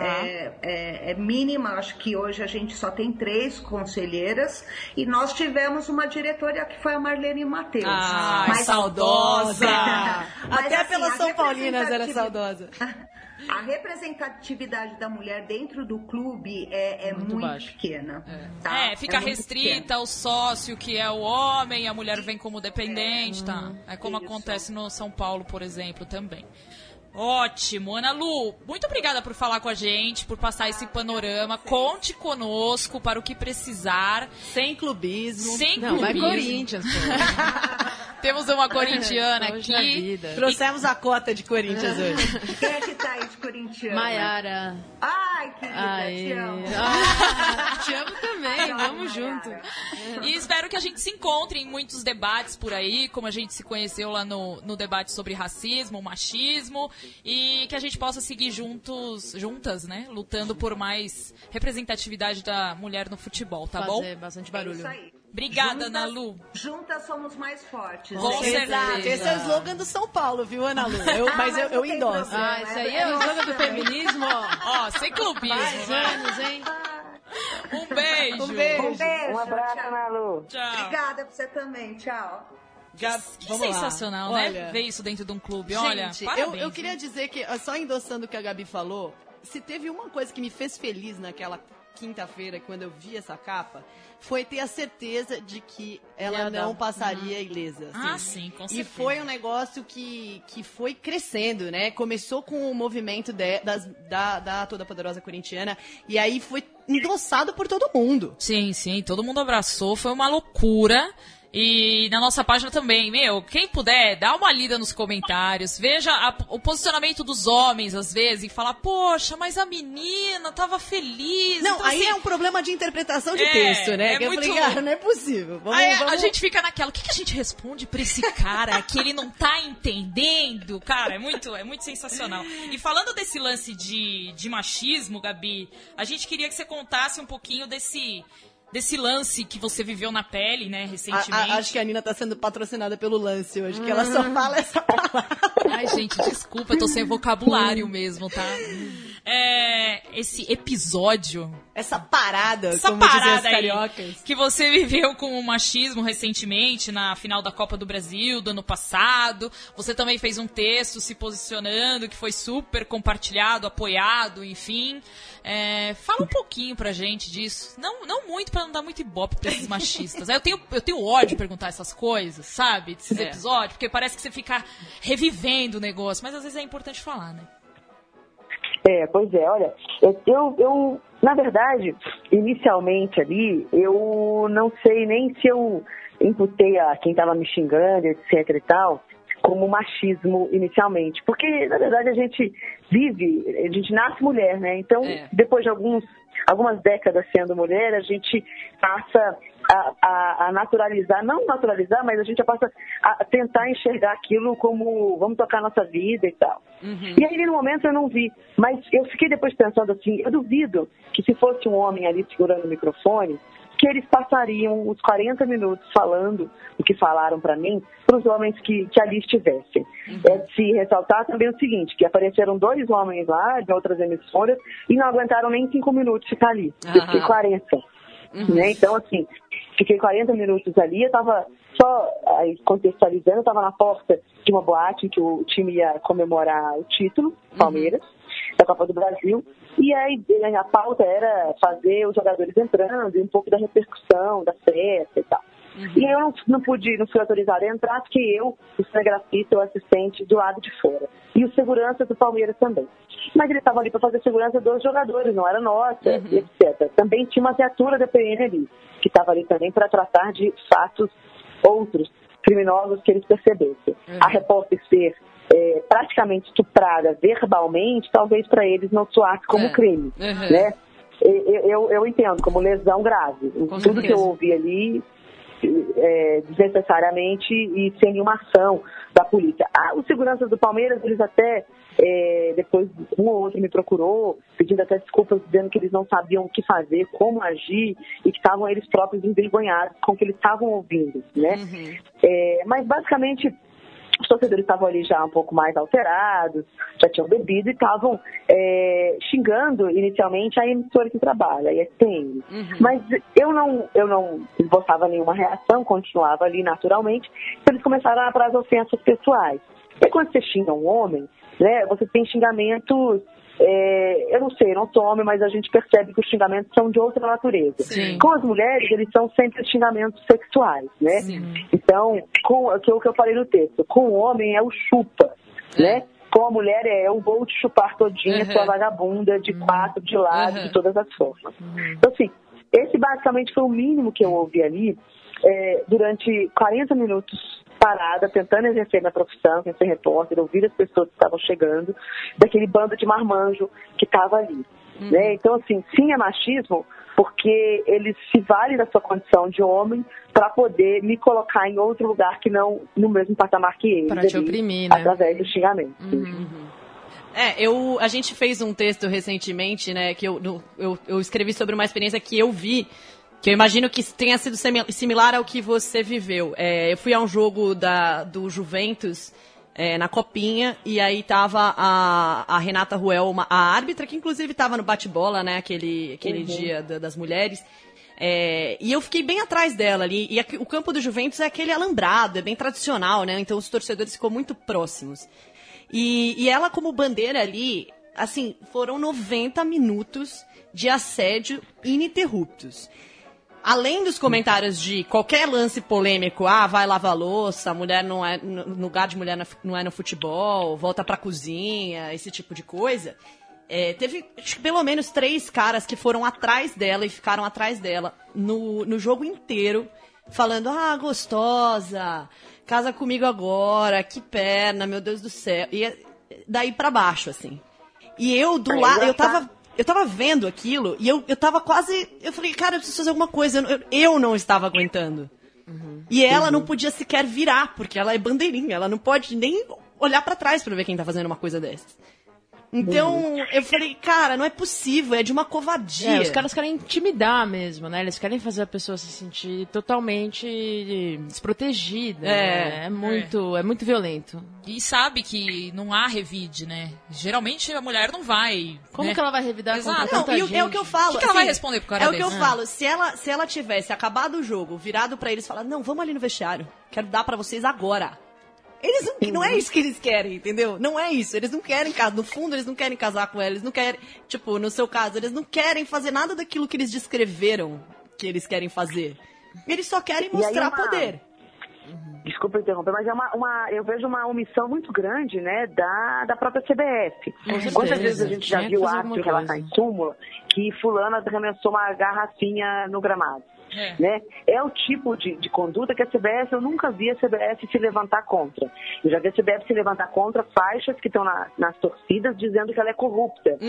é mínima, acho que hoje a gente só tem 3 conselheiras, e nós tivemos uma diretora que foi a Marlene Matheus. Mas saudosa! Mas, até assim, pelas São Paulinas era saudosa. A representatividade da mulher dentro do clube é muito pequena. Tá? Fica restrita ao sócio, que é o homem, a mulher vem como dependente, tá? É como acontece no São Paulo, por exemplo, também. Ótimo. Ana Lu, muito obrigada por falar com a gente, por passar esse panorama. Conte conosco para o que precisar. Sem clubismo. Não, é Corinthians, pô. Temos uma corintiana aqui. Trouxemos a cota de Corinthians hoje. Quem é que tá aí de corintiana? Maiara. Ai, querida, te amo. Te amo também, vamos junto. E espero que a gente se encontre em muitos debates por aí, como a gente se conheceu lá no debate sobre racismo, machismo, e que a gente possa seguir juntas, né? Lutando por mais representatividade da mulher no futebol, tá bom? Fazer bastante barulho. É isso aí. Obrigada, Ana Lu. Juntas somos mais fortes. Com certeza. Esse é o slogan do São Paulo, viu, Ana Lu? Mas eu endosso. Isso aí é o slogan do feminismo, ó. Sem clubismo. Mais anos, hein? Um beijo. Um Um abraço, Ana Lu. Tchau. Obrigada pra você também. Tchau. Que sensacional, lá. né? Ver isso dentro de um clube. Gente, olha, parabéns. eu queria dizer que, só endossando o que a Gabi falou, se teve uma coisa que me fez feliz naquela quinta-feira, quando eu vi essa capa, foi ter a certeza de que ela não passaria ilesa. Assim. Sim, com certeza. E foi um negócio que foi crescendo, né? Começou com o movimento da Toda Poderosa Corintiana, e aí foi endossado por todo mundo. Sim, todo mundo abraçou, foi uma loucura. E na nossa página também, quem puder, dá uma lida nos comentários, veja o posicionamento dos homens, às vezes, e fala, poxa, mas a menina tava feliz. Não, então, aí assim, é um problema de interpretação de texto, né? É muito... Eu falei, cara, não é possível. A gente fica naquela, o que a gente responde pra esse cara que ele não tá entendendo? Cara, é muito sensacional. E falando desse lance de machismo, Gabi, a gente queria que você contasse um pouquinho desse lance que você viveu na pele, né, recentemente. Acho que a Nina tá sendo patrocinada pelo lance hoje, que ela só fala essa palavra. Ai, gente, desculpa, eu tô sem vocabulário mesmo, tá? Esse episódio... Essa parada, como dizem os cariocas. Que você viveu com o machismo recentemente, na final da Copa do Brasil, do ano passado. Você também fez um texto se posicionando, que foi super compartilhado, apoiado, enfim. Fala um pouquinho pra gente disso. Não muito, pra não dar muito ibope pra esses machistas. Eu tenho ódio de perguntar essas coisas, sabe? Desses episódios, porque parece que você fica revivendo o negócio, mas às vezes é importante falar, né? Pois é, olha, eu na verdade, inicialmente ali, eu não sei nem se eu imputei a quem estava me xingando, etc e tal, como machismo inicialmente, porque na verdade a gente nasce mulher, né? Então, depois de algumas décadas sendo mulher, a gente passa a naturalizar, não naturalizar, mas a gente passa a tentar enxergar aquilo como vamos tocar a nossa vida e tal. Uhum. E aí no momento eu não vi, mas eu fiquei depois pensando assim, eu duvido que se fosse um homem ali segurando o microfone, que eles passariam os 40 minutos falando o que falaram para mim, para os homens que ali estivessem. Uhum. É de se ressaltar também o seguinte, que apareceram 2 homens lá de outras emissoras e não aguentaram nem 5 minutos ficar ali. Uhum. Eu fiquei 40. Uhum. Né? Então, assim, fiquei 40 minutos ali, eu estava só contextualizando, eu estava na porta de uma boate em que o time ia comemorar o título, Palmeiras, da Copa do Brasil, e aí a pauta era fazer os jogadores entrando e um pouco da repercussão, da festa e tal. Uhum. E eu não fui autorizada a entrar, porque eu, o cinegrafista, o assistente, do lado de fora. E o segurança do Palmeiras também. Mas ele estava ali para fazer segurança dos jogadores, não era nossa, etc. Também tinha uma viatura da PM ali, que estava ali também para tratar de fatos outros, criminosos que eles percebessem. A repórter ser praticamente estuprada verbalmente, talvez para eles não soasse como crime, né? Eu entendo como lesão grave. Tudo que eu ouvi ali, desnecessariamente e sem nenhuma ação da polícia. Os seguranças do Palmeiras, eles até, depois um ou outro me procurou, pedindo até desculpas, dizendo que eles não sabiam o que fazer, como agir, e que estavam eles próprios envergonhados com o que eles estavam ouvindo, né? Mas basicamente os torcedores estavam ali já um pouco mais alterados, já tinham bebido e estavam xingando inicialmente a emissora que trabalha, a ESPN. Mas eu não esboçava nenhuma reação, continuava ali naturalmente, então eles começaram para as ofensas pessoais. E quando você xinga um homem, né, você tem xingamentos, eu não sei, eu não sou homem, mas a gente percebe que os xingamentos são de outra natureza. Sim. Com as mulheres, eles são sempre xingamentos sexuais, né? Sim. Então, o que eu falei no texto, com o homem é o chupa, né? Com a mulher eu vou te chupar todinha, sua vagabunda, de quatro, de lado, de todas as formas. Então, assim, esse basicamente foi o mínimo que eu ouvi ali durante 40 minutos parada, tentando exercer minha profissão, ser repórter, ouvir as pessoas que estavam chegando, daquele bando de marmanjo que estava ali. Né? Então, assim, sim, é machismo, porque eles se valem da sua condição de homem para poder me colocar em outro lugar que não no mesmo patamar que eles. Para te oprimir, né? Através do xingamento. A gente fez um texto recentemente, né, que eu escrevi sobre uma experiência que eu vi, que eu imagino que tenha sido similar ao que você viveu. Eu fui a um jogo do Juventus, na Copinha, e aí tava a Renata Ruel, a árbitra, que inclusive tava no bate-bola, né, aquele dia das mulheres. E eu fiquei bem atrás dela ali. E o campo do Juventus é aquele alambrado, é bem tradicional, né? Então os torcedores ficam muito próximos. E ela, como bandeira ali, assim, foram 90 minutos de assédio ininterruptos. Além dos comentários de qualquer lance polêmico, vai lavar louça, mulher não é, no lugar de mulher não é no futebol, volta pra cozinha, esse tipo de coisa. Teve acho que pelo menos 3 caras que foram atrás dela e ficaram atrás dela no jogo inteiro, falando, gostosa, casa comigo agora, que perna, meu Deus do céu. E daí pra baixo, assim. E eu, do lado, eu tava vendo aquilo e eu tava quase... Eu falei, cara, eu preciso fazer alguma coisa. Eu não estava aguentando. E ela não podia sequer virar, porque ela é bandeirinha. Ela não pode nem olhar pra trás pra ver quem tá fazendo uma coisa dessas. Então, eu falei, cara, não é possível, é de uma covardia. Os caras querem intimidar mesmo, né? Eles querem fazer a pessoa se sentir totalmente desprotegida. É muito violento. E sabe que não há revide, né? Geralmente a mulher não vai. Como que ela vai revidar contra Exato. tanta gente? É o que eu falo. O que ela vai responder pro cara desse? É o que eu falo. Se ela tivesse acabado o jogo, virado pra eles e falado, não, vamos ali no vestiário, quero dar pra vocês agora. Eles não é isso que eles querem, entendeu? Não é isso. Eles não querem casar. No fundo, eles não querem casar com ela. Eles não querem, tipo, no seu caso, eles não querem fazer nada daquilo que eles descreveram que eles querem fazer. Eles só querem mostrar poder. Desculpa interromper, mas eu vejo uma omissão muito grande, né, da própria CBF. Quantas vezes a gente já viu ato relatar em súmula que fulana arremessou uma garrafinha no gramado? Né? É o tipo de conduta que a CBF, eu nunca vi a CBF se levantar contra. Eu já vi a CBF se levantar contra faixas que estão nas torcidas dizendo que ela é corrupta.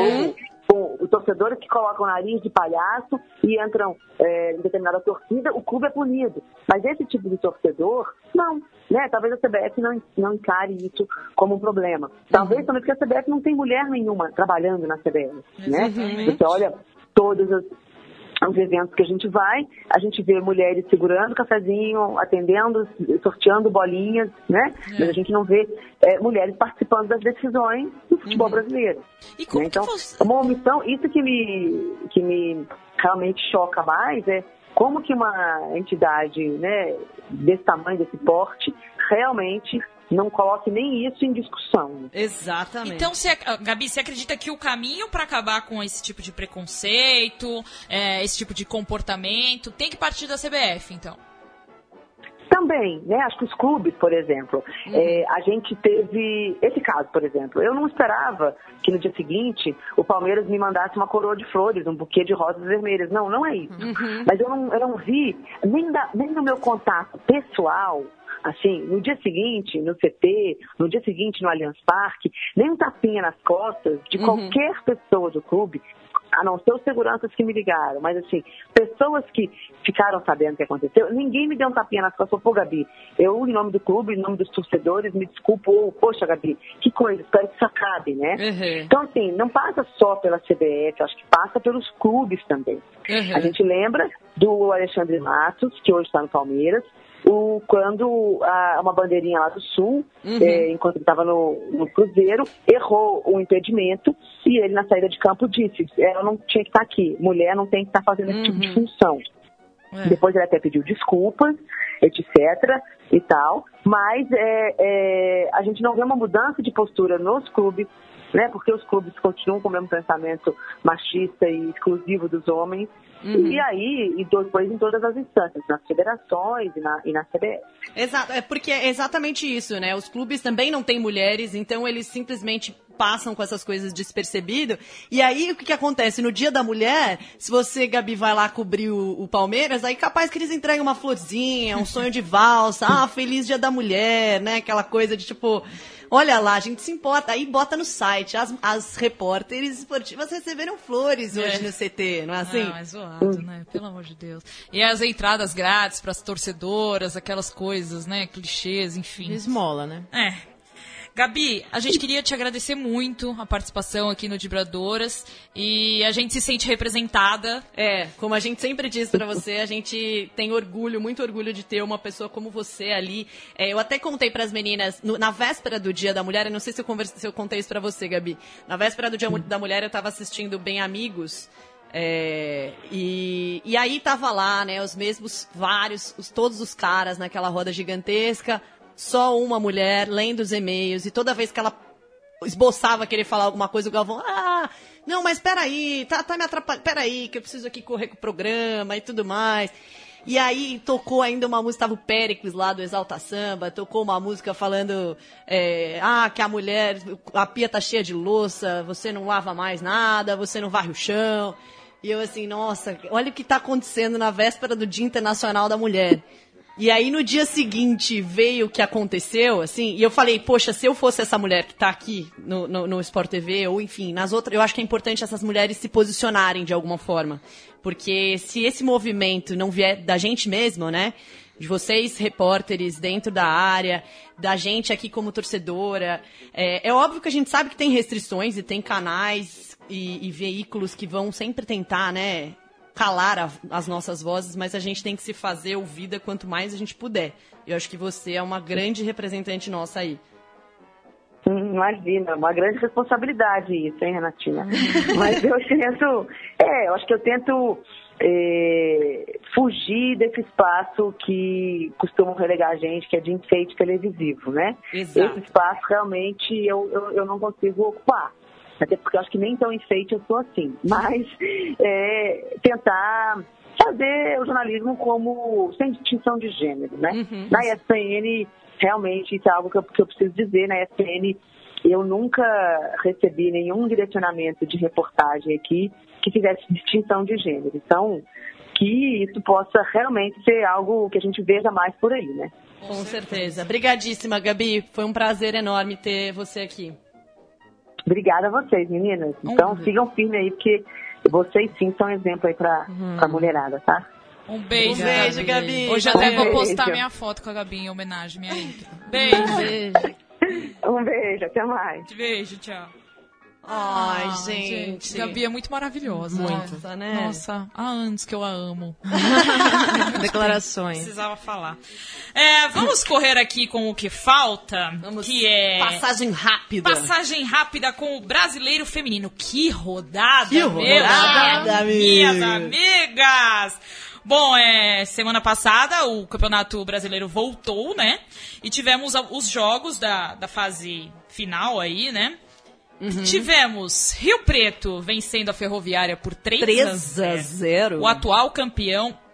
Ou torcedores que colocam nariz de palhaço e entram em determinada torcida, o clube é punido. Mas esse tipo de torcedor, não. Né? Talvez a CBF não encare isso como um problema. Talvez também porque a CBF não tem mulher nenhuma trabalhando na CBF. Né? Você olha todos os eventos que a gente vai, a gente vê mulheres segurando cafezinho, atendendo, sorteando bolinhas, né? Mas a gente não vê mulheres participando das decisões do futebol brasileiro. E como então, você... uma omissão, isso que me realmente choca mais é como que uma entidade, né, desse tamanho, desse porte, realmente não coloque nem isso em discussão. Exatamente. Então, Gabi, você acredita que o caminho para acabar com esse tipo de preconceito, esse tipo de comportamento, tem que partir da CBF, então? também, né? Acho que os clubes, por exemplo, a gente teve esse caso, por exemplo. Eu não esperava que no dia seguinte o Palmeiras me mandasse uma coroa de flores, um buquê de rosas vermelhas. Não é isso. Mas eu não vi, nem no meu contato pessoal, assim, no dia seguinte, no CT, no dia seguinte no Allianz Parque, nem um tapinha nas costas de qualquer pessoa do clube, a não ser os seguranças que me ligaram, mas assim, pessoas que ficaram sabendo o que aconteceu, ninguém me deu um tapinha nas costas, falou, pô, Gabi, eu, em nome do clube, em nome dos torcedores, me desculpo, ou, poxa, Gabi, que coisa, espero que isso acabe, né? Então, assim, não passa só pela CBF, acho que passa pelos clubes também. A gente lembra do Alexandre Matos, que hoje está no Palmeiras, quando uma bandeirinha lá do Sul, enquanto ele estava no Cruzeiro, errou o impedimento e ele na saída de campo disse, ela não tinha que estar aqui, mulher não tem que estar fazendo esse tipo de função. Depois ele até pediu desculpas, etc. e tal, mas a gente não vê uma mudança de postura nos clubes, né, porque os clubes continuam com o mesmo pensamento machista e exclusivo dos homens, e aí, e depois em todas as instâncias, nas federações e na CBF. Exato, porque é exatamente isso, né? Os clubes também não têm mulheres, então eles simplesmente passam com essas coisas despercebido. E aí, o que acontece? No Dia da Mulher, se você, Gabi, vai lá cobrir o Palmeiras, aí capaz que eles entreguem uma florzinha, um sonho de valsa, feliz Dia da Mulher, né? Aquela coisa de tipo... Olha lá, a gente se importa. Aí bota no site. As repórteres esportivas receberam flores hoje no CT, não é assim? Não, é zoado, né? Pelo amor de Deus. E as entradas grátis pras torcedoras, aquelas coisas, né? Clichês, enfim. Esmola, né? Gabi, a gente queria te agradecer muito a participação aqui no Dibradoras e a gente se sente representada. Como a gente sempre diz pra você, a gente tem orgulho, muito orgulho de ter uma pessoa como você ali. Eu até contei pras meninas, na véspera do Dia da Mulher, eu não sei se eu contei isso pra você, Gabi. Na véspera do Dia da Mulher, eu tava assistindo Bem Amigos. E aí tava lá, né, os mesmos todos os caras naquela roda gigantesca, só uma mulher lendo os e-mails, e toda vez que ela esboçava querer falar alguma coisa, o Galvão, não, mas peraí, tá me atrapalhando, peraí, que eu preciso aqui correr com o programa e tudo mais. E aí tocou ainda uma música, tava o Péricles lá do Exalta Samba, tocou uma música falando que a mulher, a pia tá cheia de louça, você não lava mais nada, você não varre o chão. E eu assim, nossa, olha o que tá acontecendo na véspera do Dia Internacional da Mulher. E aí, no dia seguinte, veio o que aconteceu, assim, e eu falei, poxa, se eu fosse essa mulher que tá aqui no Sport TV, ou enfim, nas outras, eu acho que é importante essas mulheres se posicionarem de alguma forma. Porque se esse movimento não vier da gente mesmo, né, de vocês, repórteres, dentro da área, da gente aqui como torcedora, é óbvio que a gente sabe que tem restrições e tem canais e veículos que vão sempre tentar, né, calar as nossas vozes, mas a gente tem que se fazer ouvida quanto mais a gente puder. Eu acho que você é uma grande representante nossa aí. Imagina, uma grande responsabilidade isso, hein, Renatinha? Mas eu acho que eu tento fugir desse espaço que costumam relegar a gente, que é de enfeite televisivo, né? Exato. Esse espaço realmente eu não consigo ocupar. Até porque eu acho que nem tão enfeite eu sou assim. Mas tentar fazer o jornalismo como sem distinção de gênero, né? Na ESPN, realmente, isso é algo que eu preciso dizer. Na ESPN, eu nunca recebi nenhum direcionamento de reportagem aqui que fizesse distinção de gênero. Então, que isso possa realmente ser algo que a gente veja mais por aí, né? Com certeza. Obrigadíssima, Gabi. Foi um prazer enorme ter você aqui. Obrigada a vocês, meninas. Então, sigam firme aí, porque vocês sim são exemplo aí pra mulherada, tá? Um beijo, Gabi. Hoje até vou postar minha foto com a Gabi em homenagem, minha intro. Beijo. Um beijo, até mais. Beijo, tchau. Ai, gente. Gabi é muito maravilhosa. Muito, né? Nossa, há anos que eu a amo. Declarações. Precisava falar. Vamos correr aqui com o que falta, que é... Passagem rápida. Passagem rápida com o Brasileiro Feminino. Que rodada, minhas amigas! Bom, semana passada o Campeonato Brasileiro voltou, né? E tivemos os jogos da fase final aí, né? Tivemos Rio Preto vencendo a Ferroviária por 3-0. O atual campeão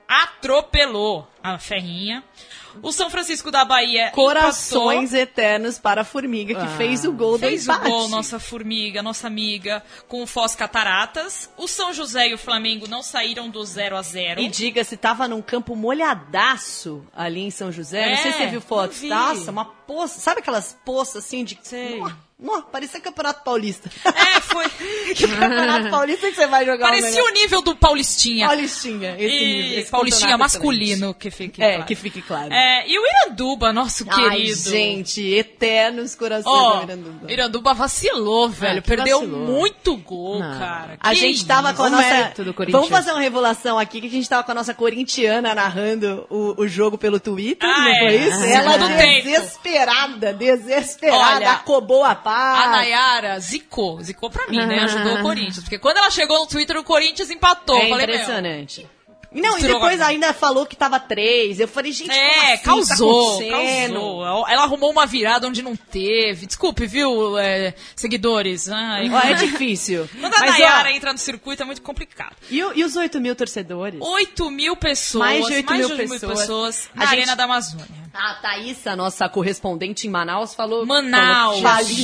atropelou a Ferrinha. O São Francisco da Bahia Corações eternos para a Formiga, que fez o gol do empate. Fez o gol, nossa Formiga, nossa amiga, com o Foz Cataratas. O São José e o Flamengo não saíram do 0-0. E diga-se, tava num campo molhadaço ali em São José. Não sei se você viu fotos. Nossa, uma poça. Sabe aquelas poças assim de... Sei. Parecia Campeonato Paulista. Foi. Que Campeonato Paulista que você vai jogar? Parecia o nível do Paulistinha. Paulistinha, esse nível. Esse Paulistinha masculino, que fique claro. Que fique claro. E o Iranduba, nosso querido. Ai, gente, eternos corações do Iranduba. Iranduba vacilou, velho. Perdeu muito gol, cara. A gente tava com a nossa... Vamos fazer uma revelação aqui, que a gente tava com a nossa corintiana narrando o jogo pelo Twitter, não foi isso? Ela desesperada, olha, acobou a paz. A Nayara zicou pra mim, né? Ajudou o Corinthians. Porque quando ela chegou no Twitter, o Corinthians empatou. É impressionante. Não, e depois ainda falou que tava 3. Eu falei, gente, como assim? causou. Ela arrumou uma virada onde não teve. Desculpe, viu, seguidores? É difícil. Quando a Nayara entra no circuito é muito complicado. E os 8 mil torcedores? 8 mil pessoas. Mais de 8 mil pessoas na Arena da Amazônia. A Thaísa, nossa correspondente em Manaus, falou... Manaus.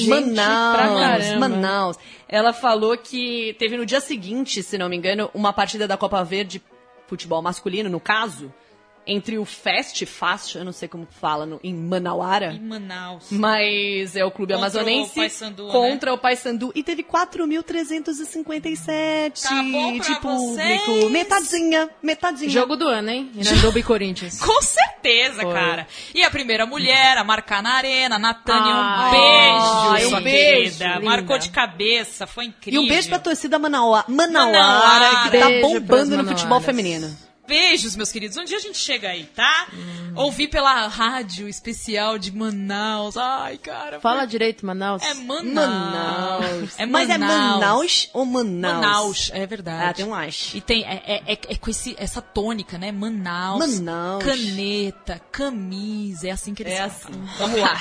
Manaus. Ela falou que teve no dia seguinte, se não me engano, uma partida da Copa Verde, futebol masculino, no caso, entre o Fast, eu não sei como fala em Manauara. Em Manaus. Mas é o clube amazonense contra o Paysandu. E teve 4.357 tá bom pra de público. Vocês. Metadinha. Jogo do ano, hein? Iranduba e Corinthians. Com certeza, cara. E a primeira mulher a marcar na arena, Natânia, um beijo, sua querida. Linda. Marcou de cabeça, foi incrível. E um beijo pra torcida Manauara, que tá bombando no futebol feminino. Beijos, meus queridos. Um dia a gente chega aí, tá? Ouvi pela rádio especial de Manaus. Ai, cara. Fala direito, Manaus. É Manaus. Mas é Manaus ou Manaus? Manaus, é verdade. Tem um acho. E tem, com essa tônica, né? Manaus. Caneta, camisa. É assim que eles falam. Assim. Vamos lá.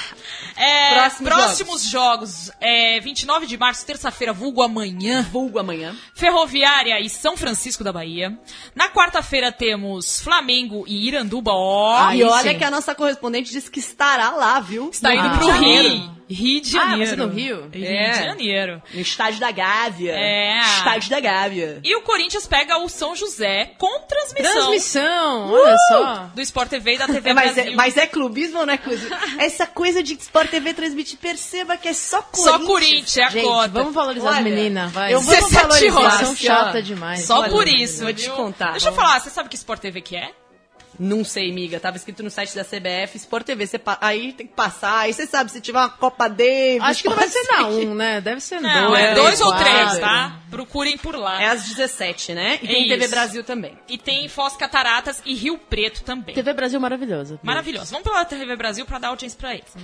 Próximos jogos. 29 de março, terça-feira, vulgo amanhã. Ferroviária e São Francisco da Bahia. Na quarta-feira temos Flamengo e Iranduba. E olha que a nossa correspondente disse que estará lá, viu? Está indo pro Rio de Janeiro. Você no Rio? Rio de Janeiro. No estádio da Gávea. Estádio da Gávea. E o Corinthians pega o São José com transmissão. Olha só. Do Sport TV e da TV Brasil. Mas é clubismo ou não é clubismo? Essa coisa de Sport TV transmitir, perceba que é só Corinthians. Só Corinthians, é a gente, cota. Vamos valorizar as meninas, vai. Eu vou valorizar. São chata demais. Só por isso. Vou te contar. Deixa eu falar, você sabe que Sport TV que é? Não sei, amiga. Tava escrito no site da CBF, Sport TV. Aí tem que passar. Aí você sabe, se tiver uma Copa Davis... Acho que não vai ser na 1, né? Deve ser não, 2. 2 ou 3, tá? Procurem por lá. É às 17, né? E tem TV Brasil também. E tem Foz Cataratas e Rio Preto também. TV Brasil maravilhosa. Maravilhosa. Vamos pela TV Brasil pra dar audiência pra eles.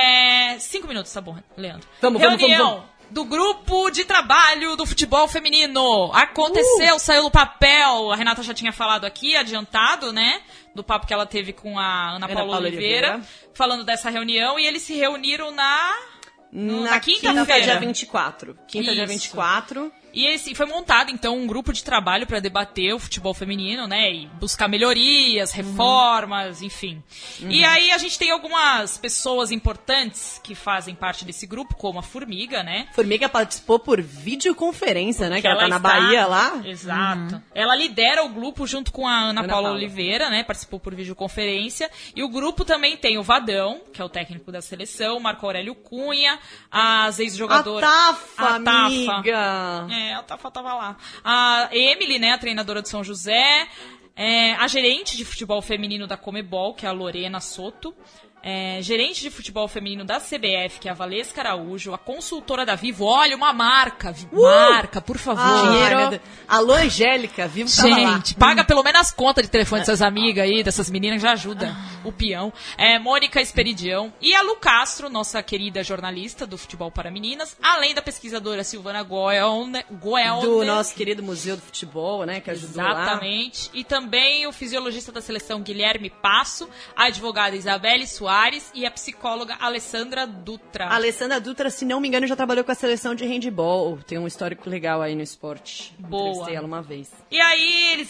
5 minutos, tá bom, Leandro. Vamos. Do grupo de trabalho do futebol feminino. Aconteceu, saiu no papel. A Renata já tinha falado aqui, adiantado, né? Do papo que ela teve com a Ana Paula Oliveira. Falando dessa reunião. E eles se reuniram na quinta-feira. Dia 24. Dia 24. E foi montado, então, um grupo de trabalho para debater o futebol feminino, né? E buscar melhorias, reformas, enfim. E aí a gente tem algumas pessoas importantes que fazem parte desse grupo, como a Formiga, né? Formiga participou por videoconferência, né? Que ela tá na Bahia lá. Exato. Ela lidera o grupo junto com a Ana Paula Oliveira, né? Participou por videoconferência. E o grupo também tem o Vadão, que é o técnico da seleção, Marco Aurélio Cunha, as ex-jogadoras... A Tafa, amiga! A Tafa tava lá. A Emily, né, a treinadora do São José. A gerente de futebol feminino da Comebol, que é a Lorena Soto. Gerente de futebol feminino da CBF, que é a Valesca Araújo. A consultora da Vivo. Olha, uma marca. Marca, por favor. Dinheiro. Alô, Angélica. Vivo tava lá. Gente, paga pelo menos as contas de telefone dessas amigas aí, dessas meninas, já ajuda o peão. Mônica Esperidião. E a Lu Castro, nossa querida jornalista do Futebol para Meninas. Além da pesquisadora Silvana Goelner. Do nosso querido Museu do Futebol, né? Que ajudou lá. Exatamente. E também o fisiologista da seleção Guilherme Passo. A advogada Isabelle Soares e a psicóloga Alessandra Dutra. Alessandra Dutra, se não me engano, já trabalhou com a seleção de handball. Tem um histórico legal aí no esporte. Boa. Entrevistei ela uma vez. E aí eles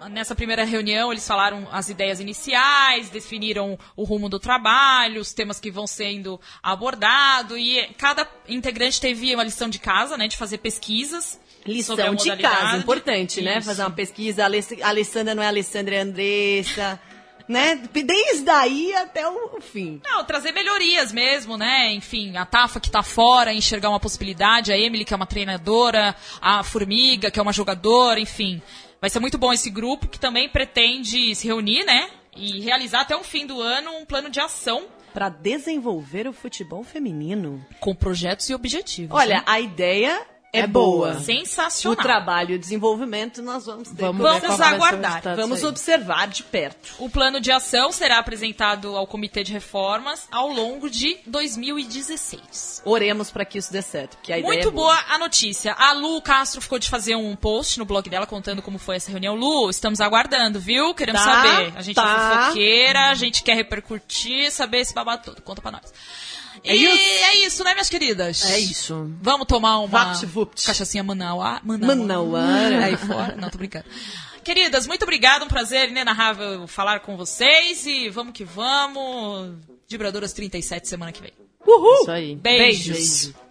Nessa primeira reunião, eles falaram as ideias iniciais, definiram o rumo do trabalho, os temas que vão sendo abordados, e cada integrante teve uma lição de casa, né, de fazer pesquisas. Lição de casa, importante, né? Fazer uma pesquisa. A Alessandra não é Alessandra, é Andressa, né? Desde daí até o fim. Não, trazer melhorias mesmo, né? Enfim, a Tafa que tá fora, enxergar uma possibilidade, a Emily que é uma treinadora, a Formiga que é uma jogadora, enfim. Vai ser muito bom esse grupo que também pretende se reunir, né? E realizar até o fim do ano um plano de ação para desenvolver o futebol feminino. Com projetos e objetivos. Olha, né? A ideia é boa. Sensacional. O trabalho e o desenvolvimento nós vamos ter. Vamos aguardar. Vamos observar de perto. O plano de ação será apresentado ao Comitê de Reformas ao longo de 2016. Oremos para que isso dê certo, porque a ideia Muito é boa. A notícia. A Lu Castro ficou de fazer um post no blog dela contando como foi essa reunião. Lu, estamos aguardando, viu? Queremos saber. A gente é fofoqueira, a gente quer repercutir, saber esse babado todo. Conta pra nós. É isso, né, minhas queridas? É isso. Vamos tomar uma cachaçinha Manauara aí fora? Não, tô brincando. Queridas, muito obrigada, um prazer inenarrável falar com vocês e vamos que vamos. Vibradoras 37 semana que vem. Uhul! Isso aí. Beijos.